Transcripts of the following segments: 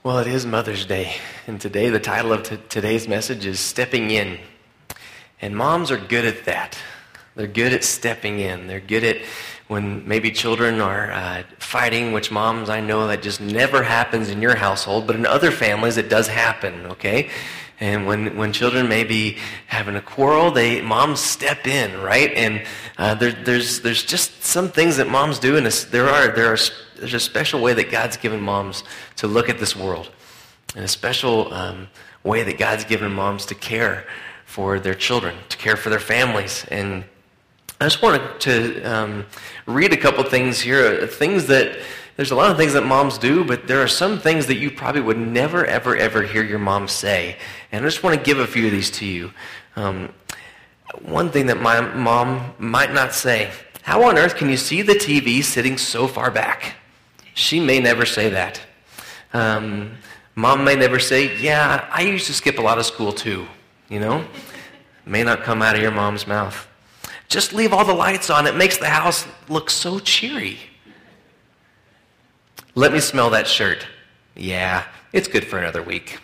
Well, it is Mother's Day, and today the title of today's message is Stepping In. And moms are good at that. They're good at stepping in. They're good at when maybe children are fighting, which moms, I know that just never happens in your household, but in other families it does happen, okay? And when children may be having a quarrel, moms step in, right? And there's just some things that moms do, and there's a special way that God's given moms to look at this world, and a special way that God's given moms to care for their children, to care for their families. And I just wanted to read a couple things here, there's a lot of things that moms do, but there are some things that you probably would never, ever, ever hear your mom say. And I just want to give a few of these to you. One thing that my mom might not say: how on earth can you see the TV sitting so far back? She may never say that. Mom may never say, yeah, I used to skip a lot of school too, May not come out of your mom's mouth. Just leave all the lights on. It makes the house look so cheery. Let me smell that shirt. Yeah, it's good for another week.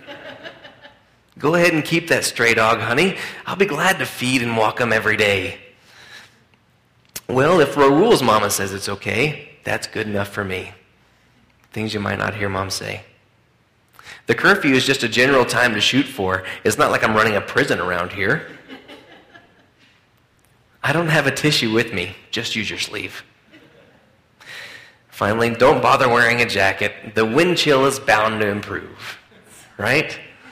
Go ahead and keep that stray dog, honey. I'll be glad to feed and walk him every day. Well, if Raul's mama says it's okay, that's good enough for me. Things you might not hear mom say. The curfew is just a general time to shoot for. It's not like I'm running a prison around here. I don't have a tissue with me. Just use your sleeve. Finally, don't bother wearing a jacket. The wind chill is bound to improve. Right?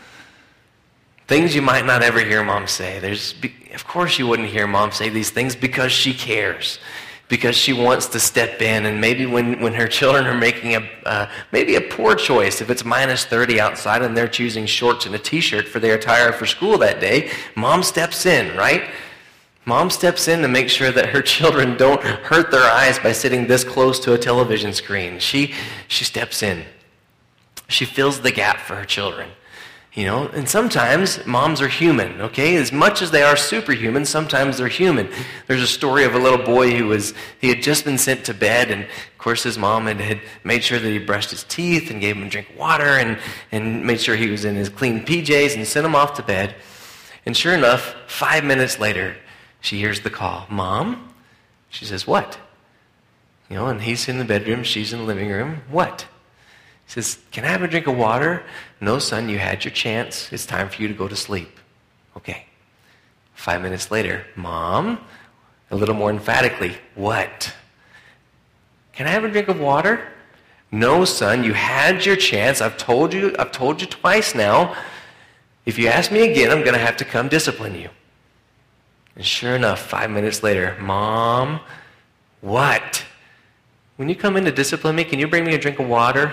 Things you might not ever hear mom say. Of course you wouldn't hear mom say these things because she cares. Because she wants to step in, and maybe when her children are making maybe a poor choice, if it's minus 30 outside and they're choosing shorts and a t-shirt for their attire for school that day, mom steps in, right? Mom steps in to make sure that her children don't hurt their eyes by sitting this close to a television screen. She steps in. She fills the gap for her children. And sometimes moms are human, okay? As much as they are superhuman, sometimes they're human. There's a story of a little boy he had just been sent to bed, and of course his mom had made sure that he brushed his teeth and gave him a drink of water and made sure he was in his clean PJs and sent him off to bed. And sure enough, 5 minutes later, she hears the call. Mom? She says, what? And he's in the bedroom, she's in the living room. What? He says, can I have a drink of water? No, son, you had your chance. It's time for you to go to sleep. Okay. 5 minutes later, Mom, a little more emphatically, what? Can I have a drink of water? No, son, you had your chance. I've told you twice now. If you ask me again, I'm going to have to come discipline you. And sure enough, 5 minutes later, Mom, what? When you come in to discipline me, can you bring me a drink of water?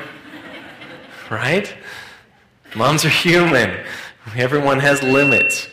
Right? Moms are human. Everyone has limits.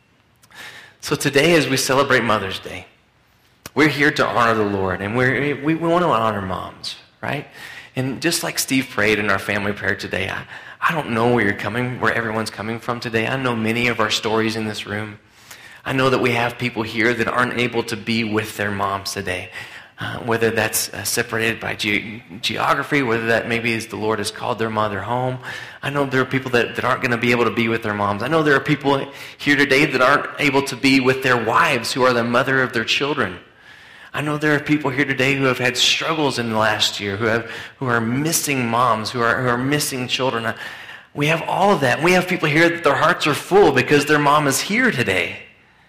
So today, as we celebrate Mother's Day, we're here to honor the Lord, and we want to honor moms, right? And just like Steve prayed in our family prayer today, I don't know where everyone's coming from today. I know many of our stories in this room. I know that we have people here that aren't able to be with their moms today, whether that's separated by geography, whether that maybe is the Lord has called their mother home. I know there are people that aren't going to be able to be with their moms. I know there are people here today that aren't able to be with their wives who are the mother of their children. I know there are people here today who have had struggles in the last year, who are missing moms, who are missing children. We have all of that. We have people here that their hearts are full because their mom is here today.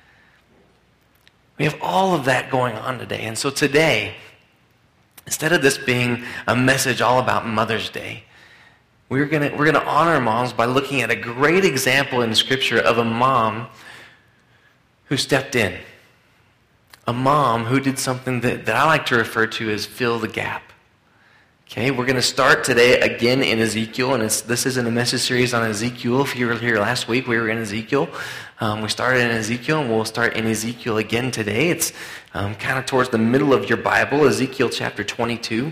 We have all of that going on today. And so today, instead of this being a message all about Mother's Day, we're gonna honor moms by looking at a great example in Scripture of a mom who stepped in. A mom who did something that I like to refer to as fill the gap. Okay, we're going to start today again in Ezekiel, and this isn't a message series on Ezekiel. If you were here last week, we were in Ezekiel. We started in Ezekiel, and we'll start in Ezekiel again today. It's kind of towards the middle of your Bible, Ezekiel chapter 22.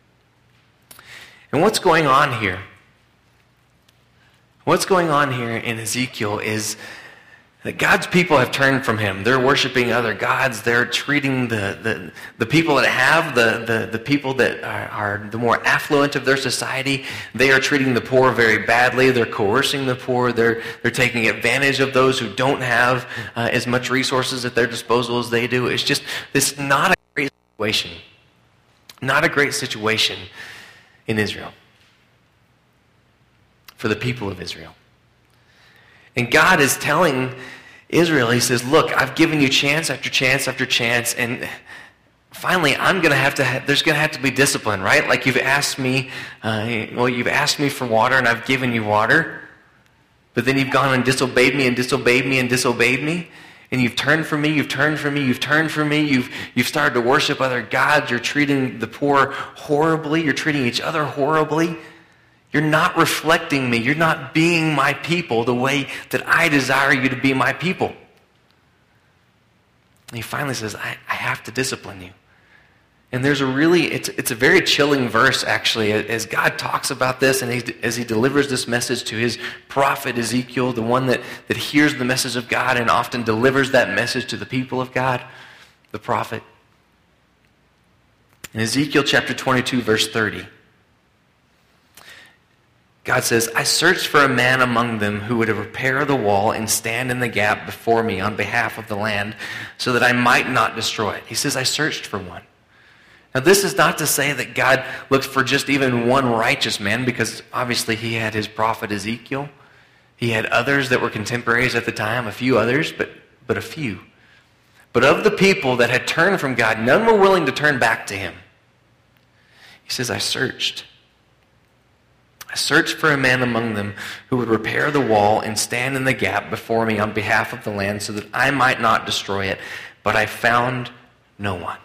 And what's going on here? What's going on here in Ezekiel is that God's people have turned from him. They're worshiping other gods. They're treating the people that have, the people that are the more affluent of their society, they are treating the poor very badly. They're coercing the poor. They're taking advantage of those who don't have as much resources at their disposal as they do. It's not a great situation. Not a great situation in Israel. For the people of Israel. And God is telling Israel, he says, look, I've given you chance after chance after chance, and finally there's going to have to be discipline, right? Like you've asked me for water, and I've given you water, but then you've gone and disobeyed me and disobeyed me and disobeyed me, and you've turned from me, you've turned from me, you've turned from me, you've started to worship other gods, you're treating the poor horribly, you're treating each other horribly. You're not reflecting me. You're not being my people the way that I desire you to be my people. And he finally says, I have to discipline you. And there's it's a very chilling verse, actually, as God talks about this and as he delivers this message to his prophet Ezekiel, the one that hears the message of God and often delivers that message to the people of God, the prophet. In Ezekiel chapter 22, verse 30, God says, I searched for a man among them who would repair the wall and stand in the gap before me on behalf of the land so that I might not destroy it. He says, I searched for one. Now, this is not to say that God looked for just even one righteous man, because obviously he had his prophet Ezekiel. He had others that were contemporaries at the time, a few others, but a few. But of the people that had turned from God, none were willing to turn back to him. He says, I searched. I searched for a man among them who would repair the wall and stand in the gap before me on behalf of the land so that I might not destroy it. But I found no one.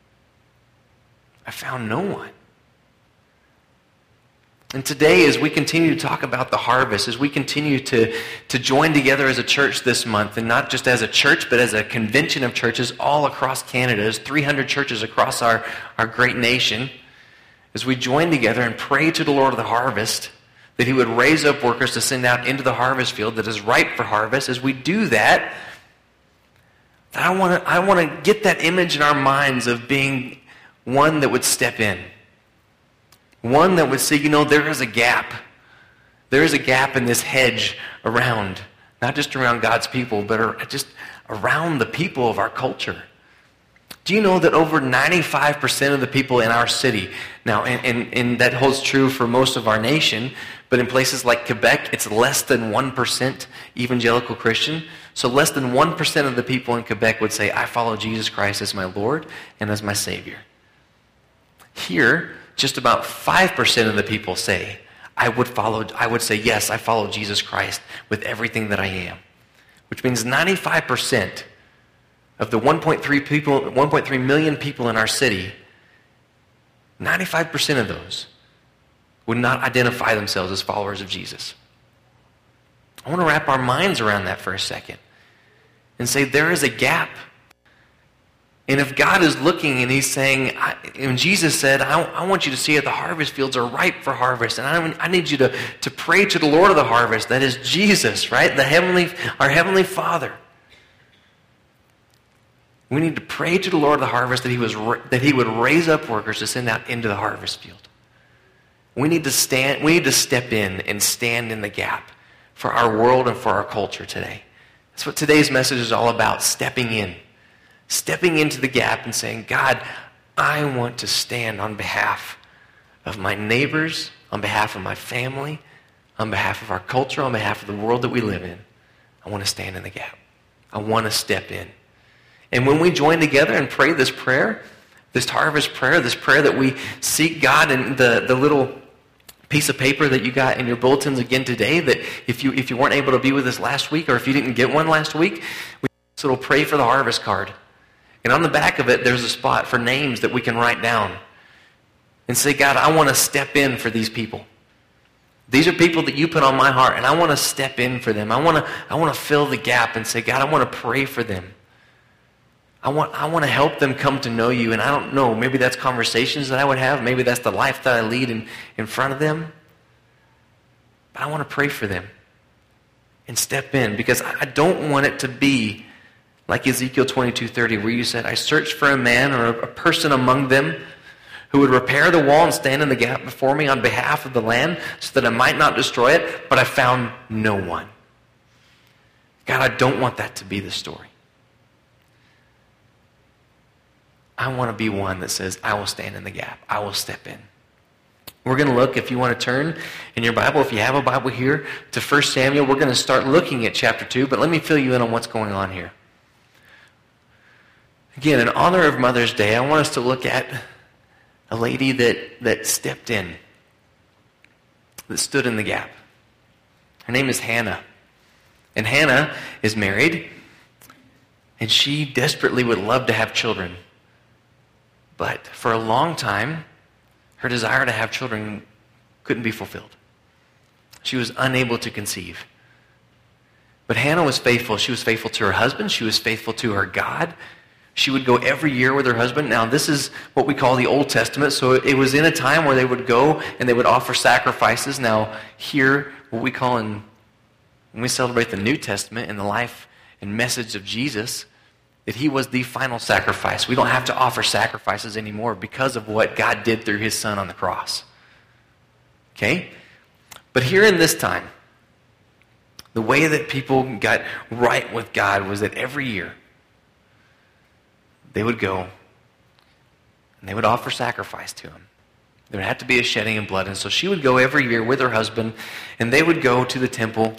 I found no one. And today, as we continue to talk about the harvest, as we continue to join together as a church this month, and not just as a church, but as a convention of churches all across Canada, as 300 churches across our great nation, as we join together and pray to the Lord of the harvest, that he would raise up workers to send out into the harvest field that is ripe for harvest, as we do that, I want to get that image in our minds of being one that would step in. One that would say, there is a gap. There is a gap in this hedge around, not just around God's people, but just around the people of our culture. Do you know that over 95% of the people in our city, now, and that holds true for most of our nation, but in places like Quebec, it's less than 1% evangelical Christian. So less than 1% of the people in Quebec would say, I follow Jesus Christ as my Lord and as my Savior. Here, just about 5% of the people say, I would say, yes, I follow Jesus Christ with everything that I am. Which means 95% of the 1.3 million people in our city, 95% of those would not identify themselves as followers of Jesus. I want to wrap our minds around that for a second and say there is a gap. And if God is looking and he's saying, and Jesus said, I want you to see that the harvest fields are ripe for harvest, and I need you to pray to the Lord of the harvest, that is Jesus, right? Our Heavenly Father. We need to pray to the Lord of the harvest that he would raise up workers to send out into the harvest field. We need to step in and stand in the gap for our world and for our culture today. That's what today's message is all about, stepping in. Stepping into the gap and saying, God, I want to stand on behalf of my neighbors, on behalf of my family, on behalf of our culture, on behalf of the world that we live in. I want to stand in the gap. I want to step in. And when we join together and pray this prayer, this harvest prayer, this prayer that we seek God, and the little piece of paper that you got in your bulletins again today, that if you weren't able to be with us last week, or if you didn't get one last week, we this little pray for the harvest card. And on the back of it, there's a spot for names that we can write down and say, God, I want to step in for these people. These are people that you put on my heart, and I want to step in for them. I want to fill the gap and say, God, I want to pray for them. I want to help them come to know you. And I don't know, maybe that's conversations that I would have. Maybe that's the life that I lead in front of them. But I want to pray for them. and step in, because I don't want it to be like Ezekiel 22:30, where you said, I searched for a man or a person among them who would repair the wall and stand in the gap before me on behalf of the land so that I might not destroy it, but I found no one. God, I don't want that to be the story. I want to be one that says, I will stand in the gap. I will step in. We're going to look, if you want to turn in your Bible, if you have a Bible here, to 1 Samuel. We're going to start looking at chapter 2, but let me fill you in on what's going on here. Again, in honor of Mother's Day, I want us to look at a lady that stepped in, that stood in the gap. Her name is Hannah. And Hannah is married, and she desperately would love to have children. But for a long time, her desire to have children couldn't be fulfilled. She was unable to conceive. But Hannah was faithful. She was faithful to her husband. She was faithful to her God. She would go every year with her husband. Now, this is what we call the Old Testament. So it was in a time where they would go and they would offer sacrifices. Now, here, what we call when we celebrate the New Testament and the life and message of Jesus, that he was the final sacrifice. We don't have to offer sacrifices anymore because of what God did through his son on the cross. Okay? But here in this time, the way that people got right with God was that every year they would go and they would offer sacrifice to him. There would have to be a shedding of blood. And so she would go every year with her husband, and they would go to the temple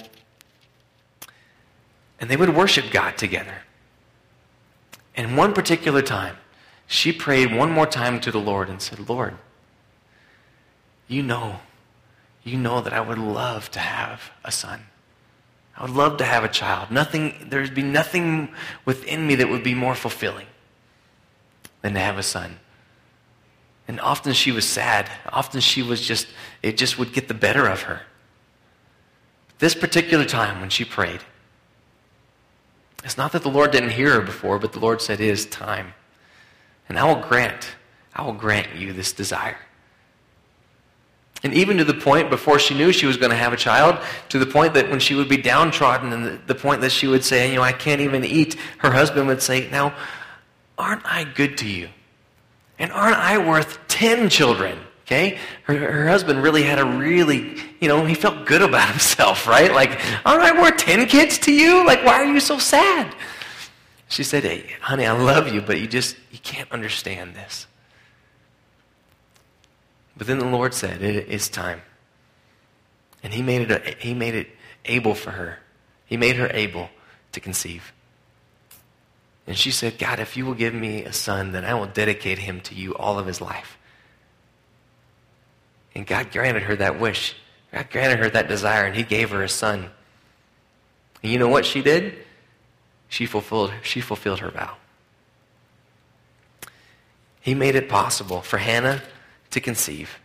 and they would worship God together. And one particular time, she prayed one more time to the Lord and said, Lord, you know that I would love to have a son. I would love to have a child. There'd be nothing within me that would be more fulfilling than to have a son. And often she was sad. Often it just would get the better of her. This particular time when she prayed, it's not that the Lord didn't hear her before, but the Lord said, it is time. And I will grant you this desire. And even to the point, before she knew she was going to have a child, to the point that when she would be downtrodden, and the point that she would say, I can't even eat, her husband would say, now, aren't I good to you? And aren't I worth 10 children? Okay? Her husband really had he felt good about himself, right? Like, aren't I worth 10 kids to you? Like, why are you so sad? She said, hey, honey, I love you, but you can't understand this. But then the Lord said, it is time. And he made it able for her. He made her able to conceive. And she said, God, if you will give me a son, then I will dedicate him to you all of his life. And God granted her that wish. God granted her that desire, and he gave her a son. And you know what she did? She fulfilled her vow. He made it possible for Hannah to conceive.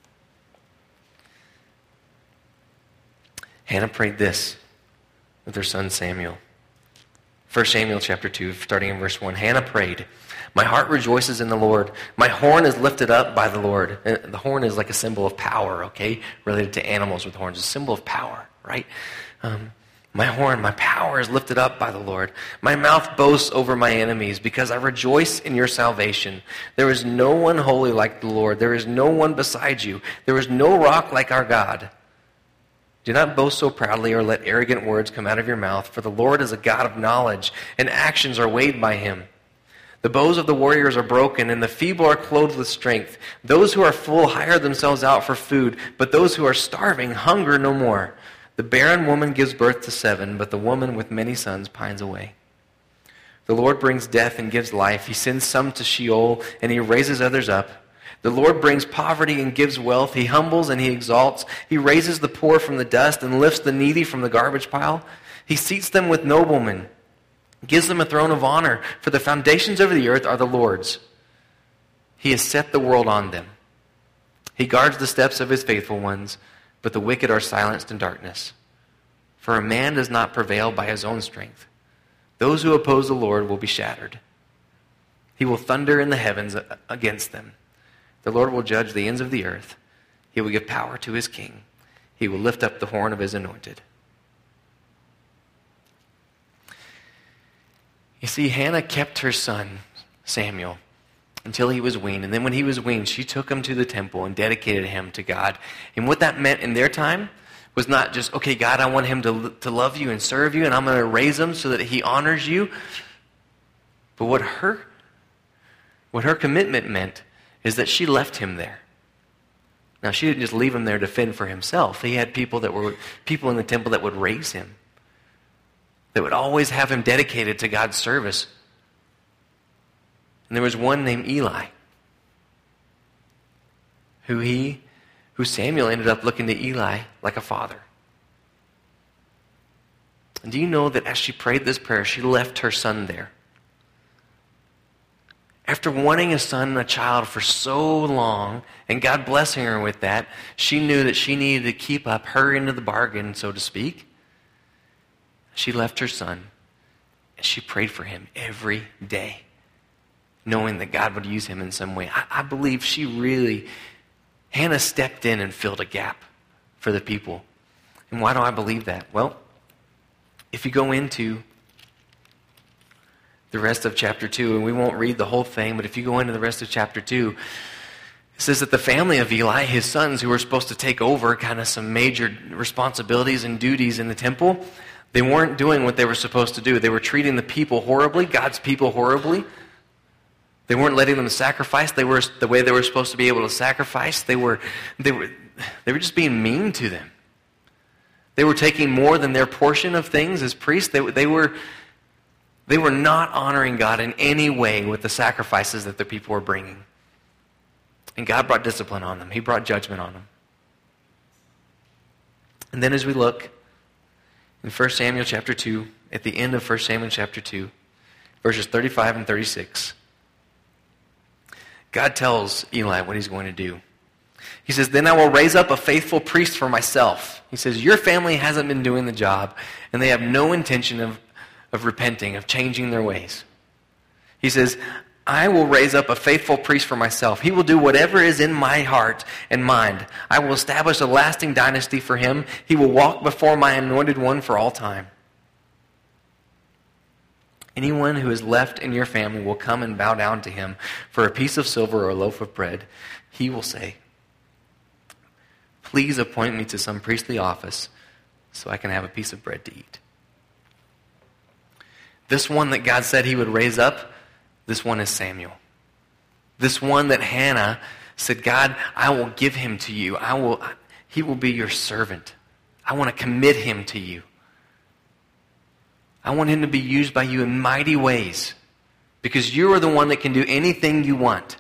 Hannah prayed this with her son Samuel. 1 Samuel chapter 2, starting in verse 1. Hannah prayed, my heart rejoices in the Lord. My horn is lifted up by the Lord. And the horn is like a symbol of power, okay? Related to animals with horns. A symbol of power, right? My power is lifted up by the Lord. My mouth boasts over my enemies because I rejoice in your salvation. There is no one holy like the Lord. There is no one beside you. There is no rock like our God. Do not boast so proudly or let arrogant words come out of your mouth, for the Lord is a God of knowledge, and actions are weighed by him. The bows of the warriors are broken, and the feeble are clothed with strength. Those who are full hire themselves out for food, but those who are starving hunger no more. The barren woman gives birth to 7, but the woman with many sons pines away. The Lord brings death and gives life. He sends some to Sheol, and he raises others up. The Lord brings poverty and gives wealth. He humbles and he exalts. He raises the poor from the dust and lifts the needy from the garbage pile. He seats them with noblemen, gives them a throne of honor, for the foundations of the earth are the Lord's. He has set the world on them. He guards the steps of his faithful ones, but the wicked are silenced in darkness. For a man does not prevail by his own strength. Those who oppose the Lord will be shattered. He will thunder in the heavens against them. The Lord will judge the ends of the earth. He will give power to his king. He will lift up the horn of his anointed. You see, Hannah kept her son, Samuel, until he was weaned. And then when he was weaned, she took him to the temple and dedicated him to God. And what that meant in their time was not just, okay, God, I want him to love you and serve you, and I'm going to raise him so that he honors you. But what her commitment meant is that she left him there. Now, she didn't just leave him there to fend for himself. He had people in the temple that would raise him, that would always have him dedicated to God's service. And there was one named Eli, who Samuel ended up looking to Eli like a father. And do you know that as she prayed this prayer, she left her son there? After wanting a son and a child for so long, and God blessing her with that, she knew that she needed to keep up her end of the bargain, so to speak. She left her son, and she prayed for him every day, knowing that God would use him in some way. I believe Hannah stepped in and filled a gap for the people. And why do I believe that? Well, if you go into the rest of chapter 2, and we won't read the whole thing, but if you go into the rest of chapter 2, it says that the family of Eli, his sons who were supposed to take over kind of some major responsibilities and duties in the temple, they weren't doing what they were supposed to do. They were treating the people horribly, God's people horribly. They weren't letting them sacrifice. They were the way they were supposed to be able to sacrifice. They were just being mean to them. They were taking more than their portion of things as priests. They were not honoring God in any way with the sacrifices that the people were bringing. And God brought discipline on them. He brought judgment on them. And then as we look in 1 Samuel chapter 2, at the end of 1 Samuel chapter 2, verses 35 and 36, God tells Eli what he's going to do. He says, "Then I will raise up a faithful priest for myself." He says, "Your family hasn't been doing the job, and they have no intention of repenting, of changing their ways." He says, "I will raise up a faithful priest for myself. He will do whatever is in my heart and mind. I will establish a lasting dynasty for him. He will walk before my anointed one for all time. Anyone who is left in your family will come and bow down to him for a piece of silver or a loaf of bread. He will say, 'Please appoint me to some priestly office so I can have a piece of bread to eat.'" This one that God said he would raise up, this one is Samuel. This one that Hannah said, "God, I will give him to you. He will be your servant. I want to commit him to you. I want him to be used by you in mighty ways because you are the one that can do anything you want."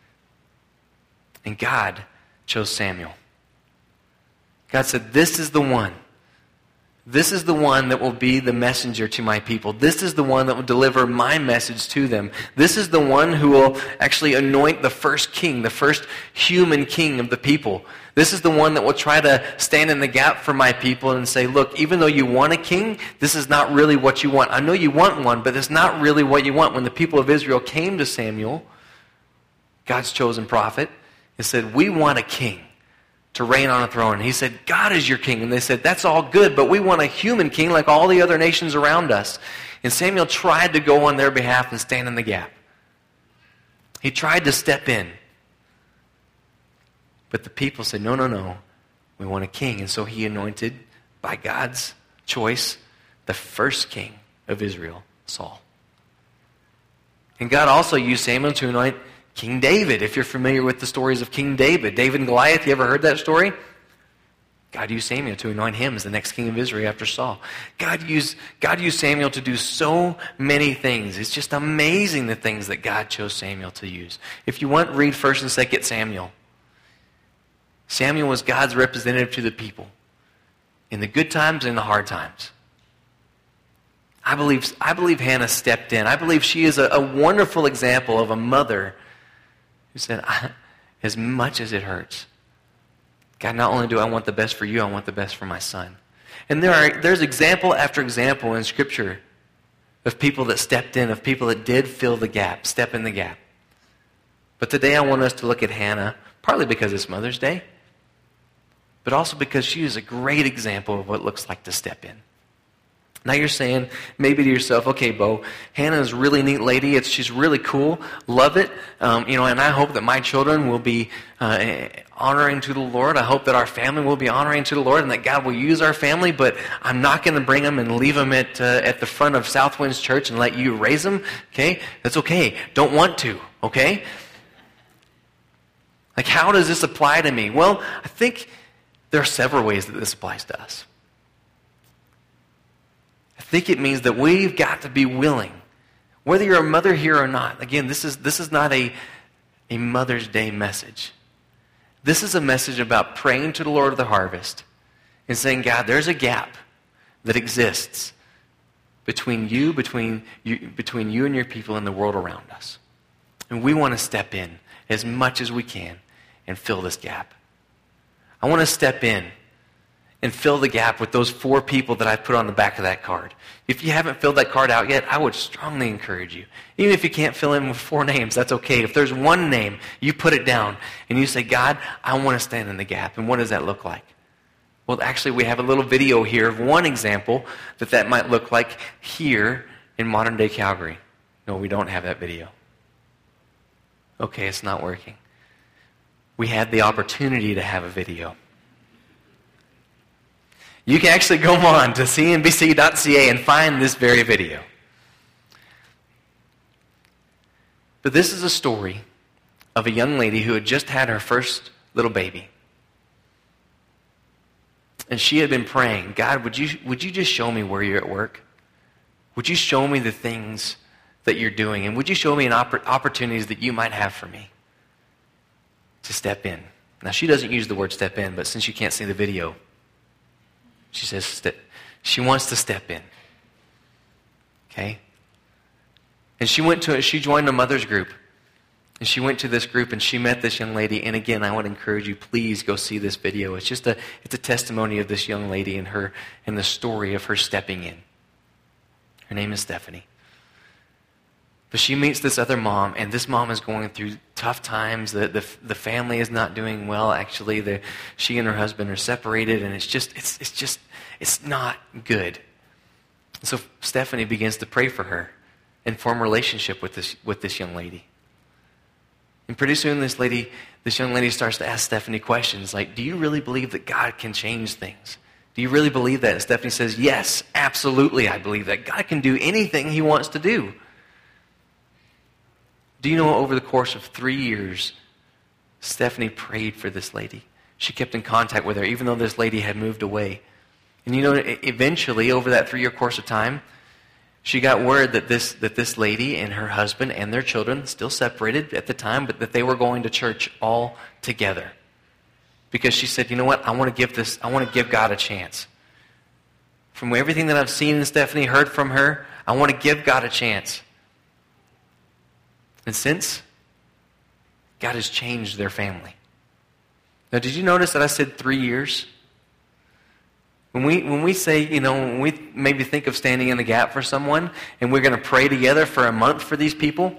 And God chose Samuel. God said, "This is the one. This is the one that will be the messenger to my people. This is the one that will deliver my message to them. This is the one who will actually anoint the first king, the first human king of the people. This is the one that will try to stand in the gap for my people and say, look, even though you want a king, this is not really what you want. I know you want one, but it's not really what you want." When the people of Israel came to Samuel, God's chosen prophet, and said, "We want a king to reign on a throne." And he said, "God is your king." And they said, "That's all good, but we want a human king like all the other nations around us." And Samuel tried to go on their behalf and stand in the gap. He tried to step in. But the people said, no, we want a king. And so he anointed, by God's choice, the first king of Israel, Saul. And God also used Samuel to anoint King David. If you're familiar with the stories of King David, David and Goliath, you ever heard that story? God used Samuel to anoint him as the next king of Israel after Saul. God used Samuel to do so many things. It's just amazing the things that God chose Samuel to use. If you want, read 1 and 2 Samuel. Samuel was God's representative to the people in the good times and the hard times. I believe Hannah stepped in. I believe she is a wonderful example of a mother who said, as much as it hurts, God, not only do I want the best for you, I want the best for my son. And there's example after example in Scripture of people that stepped in, of people that did fill the gap, step in the gap. But today I want us to look at Hannah, partly because it's Mother's Day, but also because she is a great example of what it looks like to step in. Now you're saying maybe to yourself, okay, Bo, Hannah's a really neat lady. She's really cool. Love it. And I hope that my children will be honoring to the Lord. I hope that our family will be honoring to the Lord and that God will use our family, but I'm not going to bring them and leave them at the front of Southwinds Church and let you raise them. Okay? That's okay. Don't want to. Okay? Like, how does this apply to me? Well, I think there are several ways that this applies to us. I think it means that we've got to be willing, whether you're a mother here or not. Again, this is not a Mother's Day message. This is a message about praying to the Lord of the harvest and saying, God, there's a gap that exists between you and your people and the world around us. And we want to step in as much as we can and fill this gap. I want to step in and fill the gap with those 4 people that I put on the back of that card. If you haven't filled that card out yet, I would strongly encourage you. Even if you can't fill in with 4 names, that's okay. If there's one name, you put it down and you say, God, I want to stand in the gap. And what does that look like? Well, actually, we have a little video here of one example that might look like here in modern-day Calgary. No, we don't have that video. Okay, it's not working. We had the opportunity to have a video. You can actually go on to cnbc.ca and find this very video. But this is a story of a young lady who had just had her first little baby. And she had been praying, God, would you just show me where you're at work? Would you show me the things that you're doing? And would you show me opportunities that you might have for me to step in? Now, she doesn't use the word step in, but since you can't see the video, she says she wants to step in. Okay? And she joined a mother's group. And she went to this group and she met this young lady. And again, I would encourage you, please go see this video. It's just it's a testimony of this young lady and the story of her stepping in. Her name is Stephanie. But she meets this other mom, and this mom is going through tough times. The family is not doing well. Actually, she and her husband are separated, and it's not good. So Stephanie begins to pray for her and form a relationship with this young lady. And pretty soon, this young lady starts to ask Stephanie questions like, "Do you really believe that God can change things? Do you really believe that?" And Stephanie says, "Yes, absolutely, I believe that God can do anything He wants to do." Do you know over the course of 3 years, Stephanie prayed for this lady? She kept in contact with her, even though this lady had moved away. And eventually, over that 3-year course of time, she got word that this lady and her husband and their children, still separated at the time, but that they were going to church all together. Because she said, you know what, I want to give God a chance. From everything that I've seen in Stephanie, heard from her, I want to give God a chance. And since, God has changed their family. Now, did you notice that I said 3 years? When we say, when we maybe think of standing in the gap for someone, and we're going to pray together for a month for these people,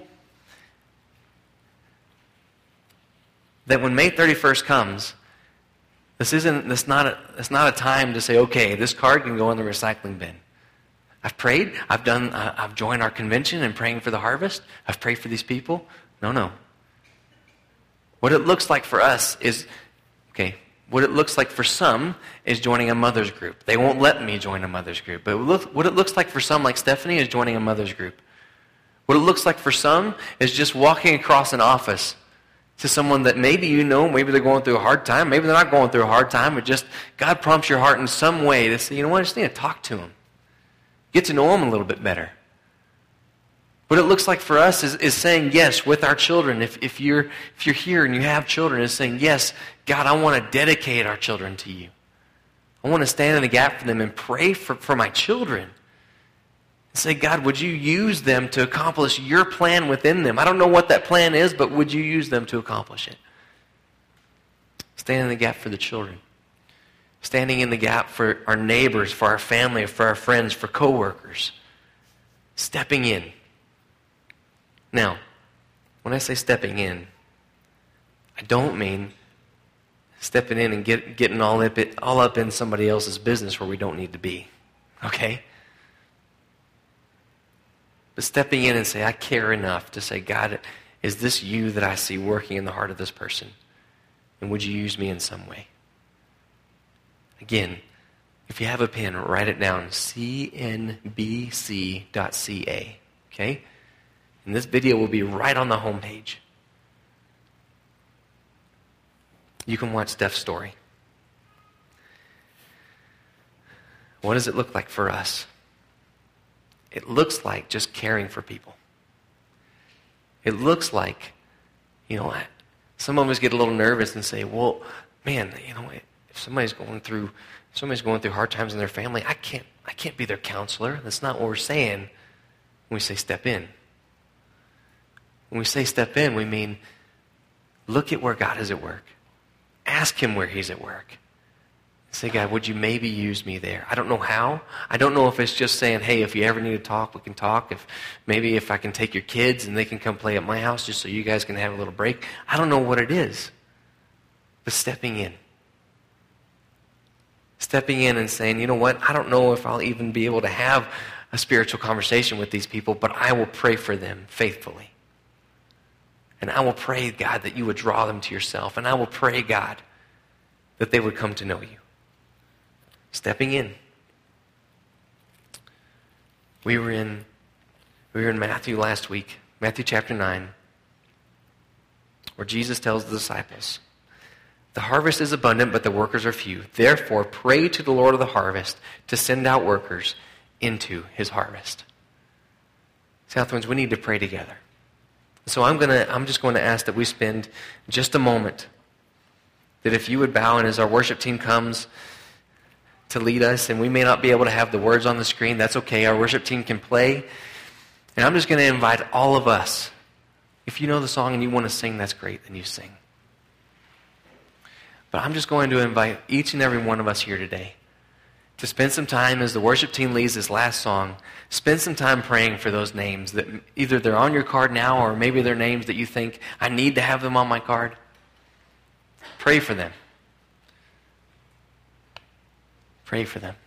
that when May 31st comes, it's not a time to say, okay, this card can go in the recycling bin. I've prayed. I've joined our convention and praying for the harvest. I've prayed for these people. No. What it looks like for us is, what it looks like for some is joining a mother's group. They won't let me join a mother's group. But what it looks like for some, like Stephanie, is joining a mother's group. What it looks like for some is just walking across an office to someone that maybe maybe they're going through a hard time, maybe they're not going through a hard time, but just God prompts your heart in some way to say, you know what, I just need to talk to them. Get to know them a little bit better. What it looks like for us is saying yes with our children. If you're here and you have children, is saying, yes, God, I want to dedicate our children to you. I want to stand in the gap for them and pray for my children. And say, God, would you use them to accomplish your plan within them? I don't know what that plan is, but would you use them to accomplish it? Stand in the gap for the children. Standing in the gap for our neighbors, for our family, for our friends, for coworkers. Stepping in. Now, when I say stepping in, I don't mean stepping in and getting all up in somebody else's business where we don't need to be. Okay? But stepping in and say, I care enough to say, God, is this you that I see working in the heart of this person? And would you use me in some way? Again, if you have a pen, write it down, cnbc.ca, okay? And this video will be right on the homepage. You can watch Steph's story. What does it look like for us? It looks like just caring for people. It looks like, some of us get a little nervous and say, well, man, if somebody's going through hard times in their family, I can't be their counselor. That's not what we're saying when we say step in. When we say step in, we mean look at where God is at work. Ask him where he's at work. Say, God, would you maybe use me there? I don't know how. I don't know if it's just saying, hey, if you ever need to talk, we can talk. If I can take your kids and they can come play at my house just so you guys can have a little break. I don't know what it is. But stepping in. Stepping in and saying, you know what? I don't know if I'll even be able to have a spiritual conversation with these people, but I will pray for them faithfully. And I will pray, God, that you would draw them to yourself. And I will pray, God, that they would come to know you. Stepping in. We were in Matthew last week, Matthew chapter 9, where Jesus tells the disciples, the harvest is abundant, but the workers are few. Therefore, pray to the Lord of the harvest to send out workers into his harvest. Southwinds, we need to pray together. So I'm just going to ask that we spend just a moment, that if you would bow, and as our worship team comes to lead us, and we may not be able to have the words on the screen, that's okay. Our worship team can play. And I'm just going to invite all of us. If you know the song and you want to sing, that's great, then you sing. But I'm just going to invite each and every one of us here today to spend some time as the worship team leads this last song, spend some time praying for those names that either they're on your card now or maybe they're names that you think, I need to have them on my card. Pray for them. Pray for them.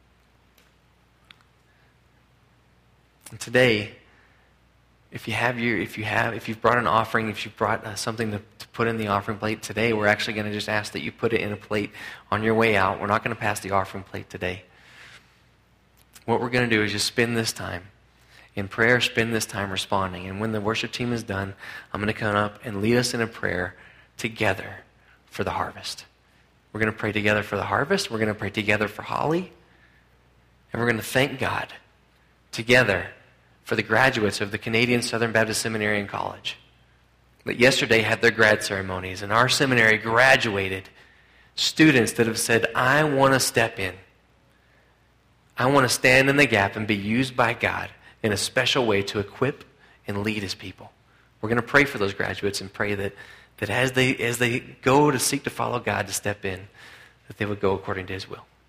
And today, if you've brought an offering, if you've brought something to put in the offering plate today, we're actually going to just ask that you put it in a plate on your way out. We're not going to pass the offering plate today. What we're going to do is just spend this time in prayer, spend this time responding. And when the worship team is done, I'm going to come up and lead us in a prayer together for the harvest. We're going to pray together for the harvest. We're going to pray together for Holly. And we're going to thank God together for the graduates of the Canadian Southern Baptist Seminary and College that yesterday had their grad ceremonies. And our seminary graduated students that have said, I want to step in. I want to stand in the gap and be used by God in a special way to equip and lead his people. We're going to pray for those graduates and pray that as they go to seek to follow God to step in, that they would go according to his will.